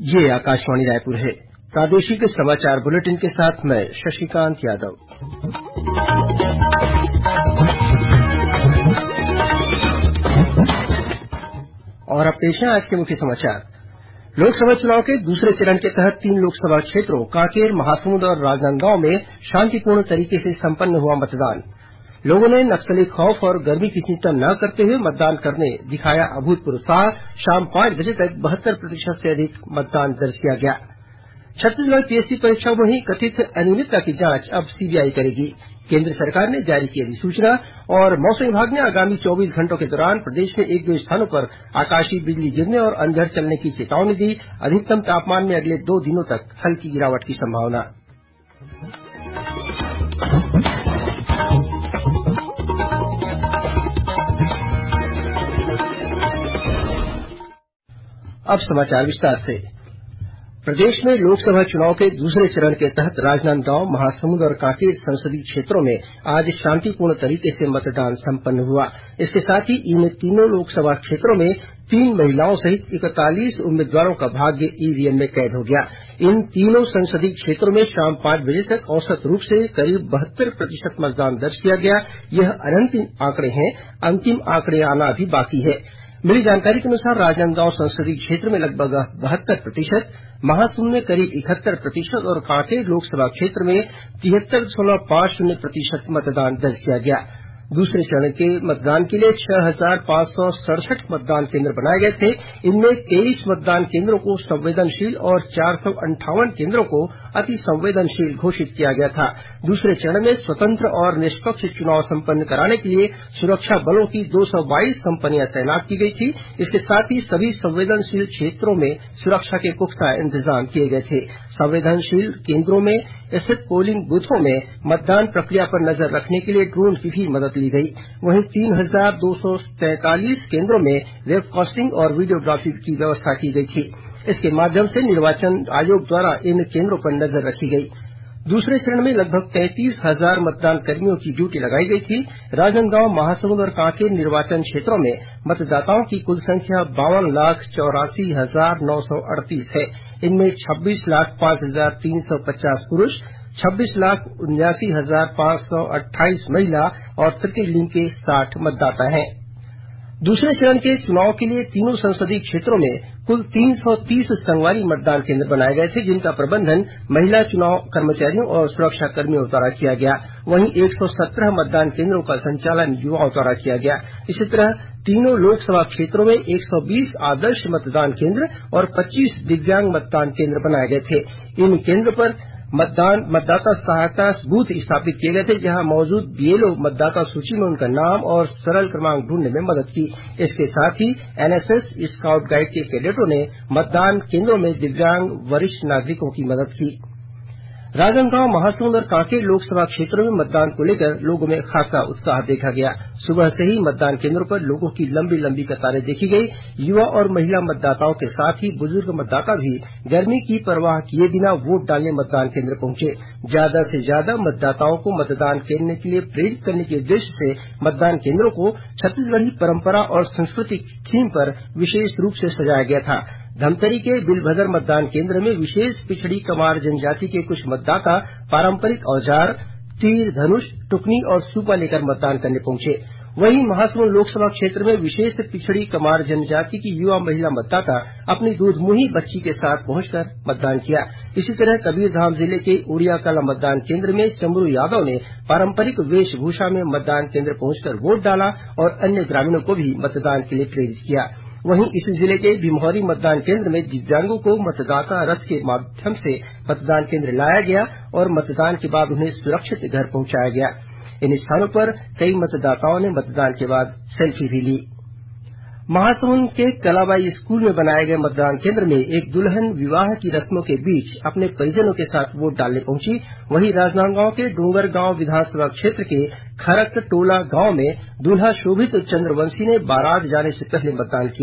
ये आकाशवाणी रायपुर है। प्रादेशिक समाचार बुलेटिन के साथ मैं शशिकांत यादव। और अब पेश है आज के मुख्य समाचार। लोकसभा चुनाव के दूसरे चरण के तहत 3 लोकसभा क्षेत्रों कांकेर, महासमुंद और राजनांदगांव में शांतिपूर्ण तरीके से संपन्न हुआ मतदान। लोगों ने नक्सली खौफ और गर्मी की चिंता न करते हुए मतदान करने दिखाया अभूतपूर्व उत्साह। शाम 5 बजे तक 72% से अधिक मतदान दर्ज किया गया। छत्तीसगढ़ पीएससी परीक्षाओं में हुई कथित अनियमितता की जांच अब सीबीआई करेगी। केंद्र सरकार ने जारी की अधिसूचना। और मौसम विभाग ने आगामी 24 घंटों के दौरान प्रदेश में 1-2 स्थानों पर आकाशीय बिजली गिरने और अंधड़ चलने की चेतावनी दी। अधिकतम तापमान में अगले 2 दिनों तक हल्की गिरावट की संभावना। अब समाचार विस्तार से। प्रदेश में लोकसभा चुनाव के दूसरे चरण के तहत राजनांदगांव, महासमुंद और कांकेर संसदीय क्षेत्रों में आज शांतिपूर्ण तरीके से मतदान संपन्न हुआ। इसके साथ ही इन तीनों लोकसभा क्षेत्रों में 3 महिलाओं सहित 41 उम्मीदवारों का भाग्य ईवीएम में कैद हो गया। इन तीनों संसदीय क्षेत्रों में शाम 5 बजे तक औसत रूप से करीब 72% मतदान दर्ज किया गया। यह अंतिम आंकड़े हैं, अंतिम आंकड़े आना अभी बाकी है। मिली जानकारी के अनुसार राजनांदगांव संसदीय क्षेत्र में लगभग 72%, महासमुंद में करीब 71% और कांकेर लोकसभा क्षेत्र में 73.50% मतदान दर्ज किया गया। दूसरे चरण के मतदान के लिए 6,567 मतदान केंद्र बनाए गए थे। इनमें 23 मतदान केंद्रों को संवेदनशील और 458 केंद्रों को अति संवेदनशील घोषित किया गया था। दूसरे चरण में स्वतंत्र और निष्पक्ष चुनाव संपन्न कराने के लिए सुरक्षा बलों की 222 कंपनियां तैनात की गई थी। इसके साथ ही सभी संवेदनशील क्षेत्रों में सुरक्षा के पुख्ता इंतजाम किए गए थे। संवेदनशील केंद्रों में स्थित पोलिंग बूथों में मतदान प्रक्रिया पर नजर रखने के लिए ड्रोन की भी मदद ली गई। वहीं 3,243 केंद्रों में वेबकास्टिंग और वीडियोग्राफी की व्यवस्था की गई थी। इसके माध्यम से निर्वाचन आयोग द्वारा इन केंद्रों पर नजर रखी गई। दूसरे चरण में लगभग 33,000 मतदान कर्मियों की ड्यूटी लगाई गई थी। राजनांदगांव, महासमुंद और कांकेर निर्वाचन क्षेत्रों में मतदाताओं की कुल संख्या 52,84,938 है। इनमें 26,05,350 पुरुष, 26,79,528 महिला और तृतीय लिंग के 60 मतदाता हैं। दूसरे चरण के चुनाव के लिए तीनों संसदीय क्षेत्रों में कुल 330 संगवारी मतदान केंद्र बनाए गए थे, जिनका प्रबंधन महिला चुनाव कर्मचारियों और सुरक्षा कर्मियों द्वारा किया गया। वहीं 117 मतदान केंद्रों का संचालन युवाओं द्वारा किया गया। इसी तरह तीनों लोकसभा क्षेत्रों में 120 आदर्श मतदान केंद्र और 25 दिव्यांग मतदान केंद्र बनाए गए थे। इन केंद्रों पर मतदाता सहायता बूथ स्थापित किए गए थे, जहां मौजूद बीएलओ मतदाता सूची में उनका नाम और सरल क्रमांक ढूंढने में मदद की। इसके साथ ही एनएसएस, स्काउट गाइड के कैडेटों ने मतदान केंद्रों में दिव्यांग वरिष्ठ नागरिकों की मदद की। राजनांदगांव, महासमुंद और कांकेर लोकसभा क्षेत्रों में मतदान को लेकर लोगों में खासा उत्साह देखा गया। सुबह से ही मतदान केंद्रों पर लोगों की लंबी लंबी कतारें देखी गई। युवा और महिला मतदाताओं के साथ ही बुजुर्ग मतदाता भी गर्मी की परवाह किए बिना वोट डालने मतदान केंद्र पहुंचे। ज्यादा से ज्यादा मतदाताओं को मतदान करने के लिए प्रेरित करने के उद्देश्य से मतदान केंद्रों को छत्तीसगढ़ी परंपरा और संस्कृति थीम पर विशेष रूप से सजाया गया था। धमतरी के बिलभदर मतदान केंद्र में विशेष पिछड़ी कमार जनजाति के कुछ मतदाता पारंपरिक औजार, तीर धनुष, टुकनी और सूपा लेकर मतदान करने पहुंचे। वहीं महासमुंद लोकसभा क्षेत्र में विशेष पिछड़ी कमार जनजाति की युवा महिला मतदाता अपनी दूधमुही बच्ची के साथ पहुंचकर मतदान किया। इसी तरह कबीरधाम जिले के उड़ियाकला मतदान केंद्र में चमरू यादव ने पारंपरिक वेशभूषा में मतदान केंद्र पहुंचकर वोट डाला और अन्य ग्रामीणों को भी मतदान के लिए प्रेरित किया। वहीं इसी जिले के भिमौरी मतदान केंद्र में दिव्यांगों को मतदाता रथ के माध्यम से मतदान केंद्र लाया गया और मतदान के बाद उन्हें सुरक्षित घर पहुंचाया गया। इन स्थानों पर कई मतदाताओं ने मतदान के बाद सेल्फी भी ली। महासमुंद के कलाबाई स्कूल में बनाए गए मतदान केंद्र में एक दुल्हन विवाह की रस्मों के बीच अपने परिजनों के साथ वोट डालने पहुंची। वहीं राजनांदगांव के डोंगरगांव विधानसभा क्षेत्र के खरक टोला गांव में दूल्हा शोभित चंद्रवंशी ने बारात जाने से पहले मतदान किया।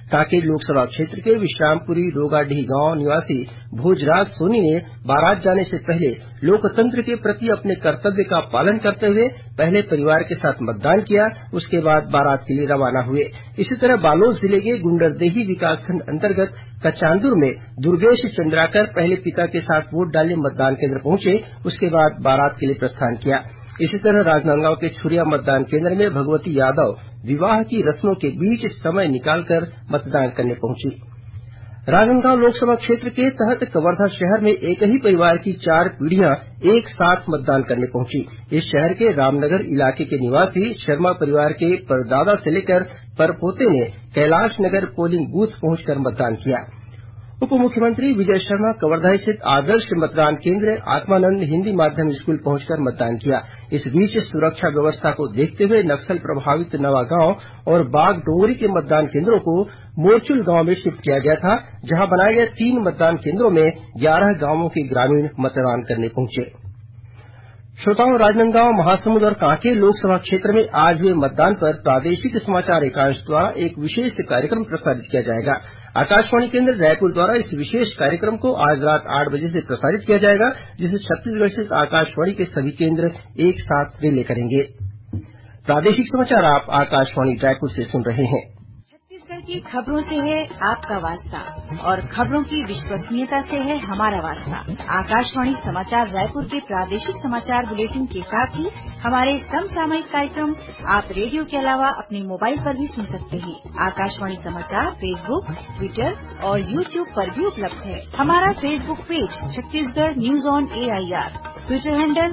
कांकेर लोकसभा क्षेत्र के विश्रामपुरी रोगाडीह गांव निवासी भोजराज सोनी ने बारात जाने से पहले लोकतंत्र के प्रति अपने कर्तव्य का पालन करते हुए पहले परिवार के साथ मतदान किया, उसके बाद बारात के लिए रवाना हुए। इसी तरह बालोद जिले के गुंडरदेही विकासखंड अंतर्गत कचांदुर में दुर्गेश चंद्राकर पहले पिता के साथ वोट डालने मतदान केंद्र पहुंचे, उसके बाद बारात के लिए प्रस्थान किया। इसी तरह राजनांदगांव के छुरिया मतदान केंद्र में भगवती यादव विवाह की रस्मों के बीच समय निकालकर मतदान करने पहुंची। राजनांदगांव लोकसभा क्षेत्र के तहत कवर्धा शहर में एक ही परिवार की 4 पीढ़ियां एक साथ मतदान करने पहुंची। इस शहर के रामनगर इलाके के निवासी शर्मा परिवार के परदादा से लेकर परपोते ने कैलाश नगर पोलिंग बूथ पहुंचकर मतदान किया। उप मुख्यमंत्री विजय शर्मा कवर्धा स्थित आदर्श मतदान केंद्र आत्मानंद हिंदी माध्यम स्कूल पहुंचकर मतदान किया। इस बीच सुरक्षा व्यवस्था को देखते हुए नक्सल प्रभावित नवागांव और बागडोंगरी के मतदान केंद्रों को मोरचुल गांव में शिफ्ट किया गया था, जहां बनाए गए 3 मतदान केंद्रों में 11 गांवों के ग्रामीण मतदान करने पहुंचे। श्रोताओं, राजनांदगांव, महासमुंद और कांकेर लोकसभा क्षेत्र में आज हुए मतदान पर प्रादेशिक समाचार एकांश द्वारा एक विशेष कार्यक्रम प्रसारित किया जाएगा। आकाशवाणी केंद्र रायपुर द्वारा इस विशेष कार्यक्रम को आज रात 8 बजे से प्रसारित किया जाएगा, जिसे छत्तीसगढ़ स्थित आकाशवाणी के सभी केंद्र एक साथ रिले करेंगे। प्रादेशिक समाचार आप आकाशवाणी रायपुर से सुन रहे हैं। छत्तीसगढ़ की खबरों से है आपका वास्ता और खबरों की विश्वसनीयता से है हमारा वास्ता। आकाशवाणी समाचार रायपुर के प्रादेशिक समाचार बुलेटिन के साथ ही हमारे समसामयिक कार्यक्रम आप रेडियो के अलावा अपने मोबाइल पर भी सुन सकते हैं। आकाशवाणी समाचार फेसबुक, ट्विटर और यूट्यूब पर भी उपलब्ध है। हमारा Facebook page Chhattisgarh news on AIR, Twitter handle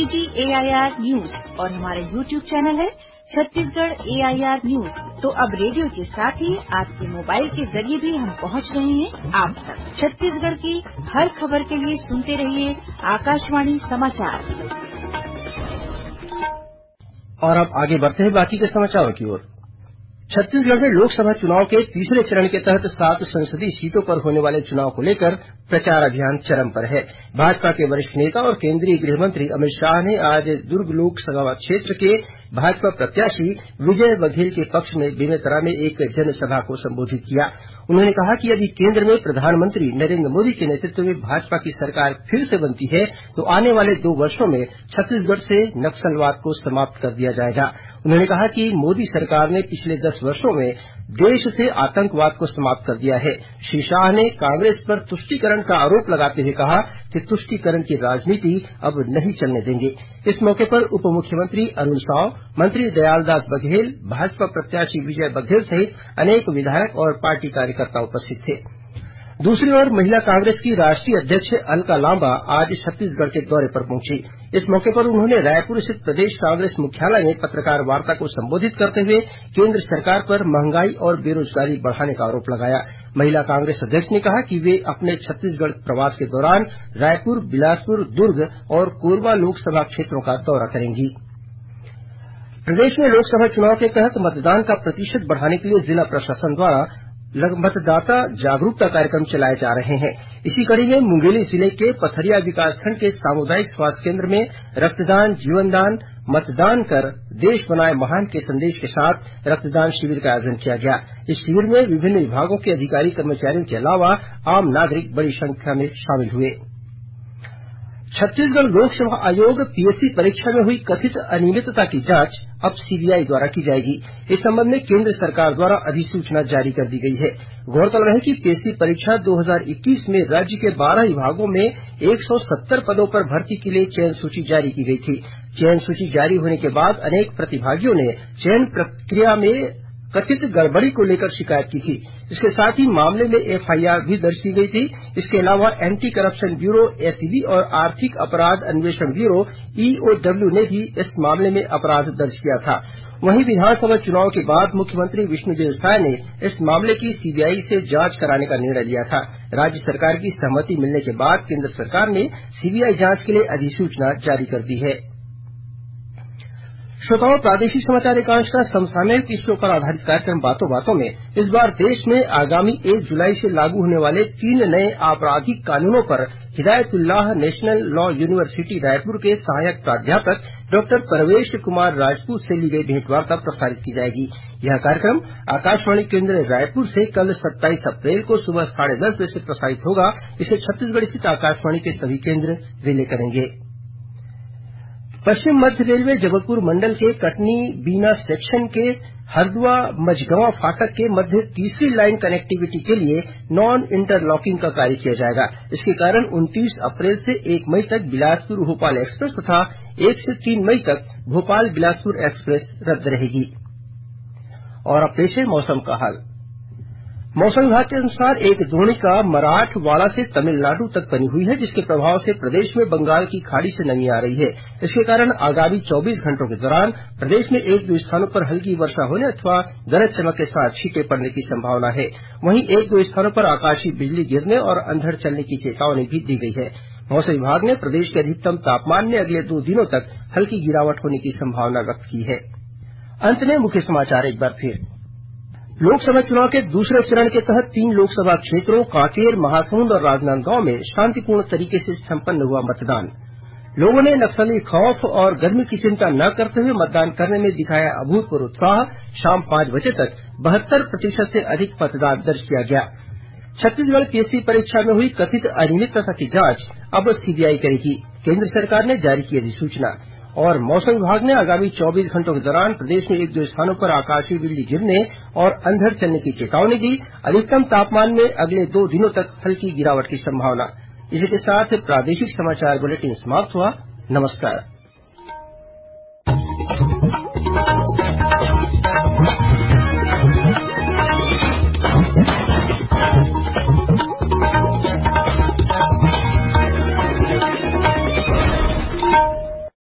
CGAIR news और हमारा यूट्यूब चैनल है छत्तीसगढ़ AIR न्यूज। तो अब रेडियो के साथ ही आपके मोबाइल के जरिए भी हम पहुंच रहे हैं आप तक। छत्तीसगढ़ की हर खबर के लिए सुनते रहिए आकाशवाणी समाचार। और अब आगे बढ़ते हैं बाकी के समाचारों की ओर। छत्तीसगढ़ में लोकसभा चुनाव के तीसरे चरण के तहत 7 संसदीय सीटों पर होने वाले चुनाव को लेकर प्रचार अभियान चरम पर है। भाजपा के वरिष्ठ नेता और केंद्रीय गृह मंत्री अमित शाह ने आज दुर्ग लोकसभा क्षेत्र के भाजपा प्रत्याशी विजय बघेल के पक्ष में बेमेतरा में एक जनसभा को संबोधित किया। उन्होंने कहा कि यदि केंद्र में प्रधानमंत्री नरेंद्र मोदी के नेतृत्व में भाजपा की सरकार फिर से बनती है तो आने वाले 2 वर्षों में छत्तीसगढ़ से नक्सलवाद को समाप्त कर दिया जाएगा। उन्होंने कहा कि मोदी सरकार ने पिछले 10 वर्षों में देश से आतंकवाद को समाप्त कर दिया है। श्री शाह ने कांग्रेस पर तुष्टीकरण का आरोप लगाते हुए कहा कि तुष्टीकरण की राजनीति अब नहीं चलने देंगे। इस मौके पर उप मुख्यमंत्री अरुण साव, मंत्री दयालदास बघेल, भाजपा प्रत्याशी विजय बघेल सहित अनेक विधायक और पार्टी कार्यकर्ता उपस्थित थे। दूसरी ओर महिला कांग्रेस की राष्ट्रीय अध्यक्ष अलका लांबा आज छत्तीसगढ़ के दौरे पर पहुंची। इस मौके पर उन्होंने रायपुर स्थित प्रदेश कांग्रेस मुख्यालय में पत्रकार वार्ता को संबोधित करते हुए केंद्र सरकार पर महंगाई और बेरोजगारी बढ़ाने का आरोप लगाया। महिला कांग्रेस अध्यक्ष ने कहा कि वे अपने छत्तीसगढ़ प्रवास के दौरान रायपुर, बिलासपुर, दुर्ग और कोरबा लोकसभा क्षेत्रों का दौरा करेंगी। प्रदेश में लोकसभा चुनाव के तहत मतदान का प्रतिशत बढ़ाने के लिए जिला प्रशासन द्वारा मतदाता जागरूकता कार्यक्रम चलाए जा रहे हैं। इसी कड़ी में मुंगेली जिले के पथरिया विकासखंड के सामुदायिक स्वास्थ्य केंद्र में रक्तदान, जीवनदान, मतदान कर देश बनाए महान के संदेश के साथ रक्तदान शिविर का आयोजन किया गया। इस शिविर में विभिन्न विभागों के अधिकारी कर्मचारियों के अलावा आम नागरिक बड़ी संख्या में शामिल हुए। छत्तीसगढ़ लोकसेवा आयोग पीएससी परीक्षा में हुई कथित अनियमितता की जांच अब सीबीआई द्वारा की जाएगी। इस संबंध में केंद्र सरकार द्वारा अधिसूचना जारी कर दी गई है। गौरतलब है कि पीएससी परीक्षा 2021 में राज्य के 12 विभागों में 170 पदों पर भर्ती के लिए चयन सूची जारी की गई थी। चयन सूची जारी होने के बाद अनेक प्रतिभागियों ने चयन प्रक्रिया में कथित गड़बड़ी को लेकर शिकायत की थी। इसके साथ ही मामले में एफआईआर भी दर्ज की गई थी। इसके अलावा एंटी करप्शन ब्यूरो एसीबी और आर्थिक अपराध अन्वेषण ब्यूरो ईओडब्ल्यू ने भी इस मामले में अपराध दर्ज किया था। वहीं विधानसभा चुनाव के बाद मुख्यमंत्री विष्णुदेव साय ने इस मामले की सीबीआई से जांच कराने का निर्णय लिया था। राज्य सरकार की सहमति मिलने के बाद केंद्र सरकार ने सीबीआई जांच के लिए अधिसूचना जारी कर दी है। श्रोताओं, प्रादेशिक समाचार एकांश का समसामयिक विषयों पर आधारित कार्यक्रम बातों बातों में इस बार देश में आगामी 1 जुलाई से लागू होने वाले 3 नए आपराधिक कानूनों पर Hidayatullah national law university Raipur के सहायक प्राध्यापक डॉक्टर परवेश कुमार राजपूत से ली गई भेंटवार्ता प्रसारित की जाएगी। यह कार्यक्रम आकाशवाणी केंद्र रायपुर से कल 27 अप्रैल को सुबह 10:30 बजे से प्रसारित होगा। इसे छत्तीसगढ़ स्थित आकाशवाणी के सभी केंद्र रिले करेंगे। पश्चिम मध्य रेलवे जबलपुर मंडल के कटनी बीना सेक्शन के हरदुआ मझगवां फाटक के मध्य तीसरी लाइन कनेक्टिविटी के लिए नॉन इंटरलॉकिंग का कार्य किया जाएगा। इसके कारण 29 अप्रैल से 1 मई तक बिलासपुर भोपाल एक्सप्रेस तथा 1 से 3 मई तक भोपाल बिलासपुर एक्सप्रेस रद्द रहेगी। और अब पेश है मौसम का हाल। मौसम विभाग के अनुसार एक द्रोणिका मराठवाड़ा से तमिलनाडु तक बनी हुई है, जिसके प्रभाव से प्रदेश में बंगाल की खाड़ी से नमी आ रही है। इसके कारण आगामी 24 घंटों के दौरान प्रदेश में 1-2 स्थानों पर हल्की वर्षा होने अथवा गरज चमक के साथ छींटे पड़ने की संभावना है। वहीं 1-2 स्थानों पर आकाशीय बिजली गिरने और अंधड़ चलने की चेतावनी भी दी गई है। मौसम विभाग ने प्रदेश के अधिकतम तापमान में अगले 2 दिनों तक हल्की गिरावट होने की संभावना व्यक्त की है। अंत में मुख्य समाचार एक बार फिर। लोकसभा चुनाव के दूसरे चरण के तहत 3 लोकसभा क्षेत्रों कांकेर, महासमुंद और राजनांदगांव में शांतिपूर्ण तरीके से संपन्न हुआ मतदान। लोगों ने नक्सली खौफ और गर्मी की चिंता न करते हुए मतदान करने में दिखाया अभूतपूर्व उत्साह। शाम 5 बजे तक 72% से अधिक मतदान दर्ज किया गया। छत्तीसगढ़ पीएससी परीक्षा में हुई कथित अनियमितता की जांच अब सीबीआई करेगी। केंद्र सरकार ने जारी की अधिसूचना। और मौसम विभाग ने आगामी 24 घंटों के दौरान प्रदेश में 1-2 स्थानों पर आकाशीय बिजली गिरने और अंधड़ चलने की चेतावनी दी। अधिकतम तापमान में अगले 2 दिनों तक हल्की गिरावट की संभावना। इसी के साथ प्रादेशिक समाचार बुलेटिन समाप्त हुआ। नमस्कार।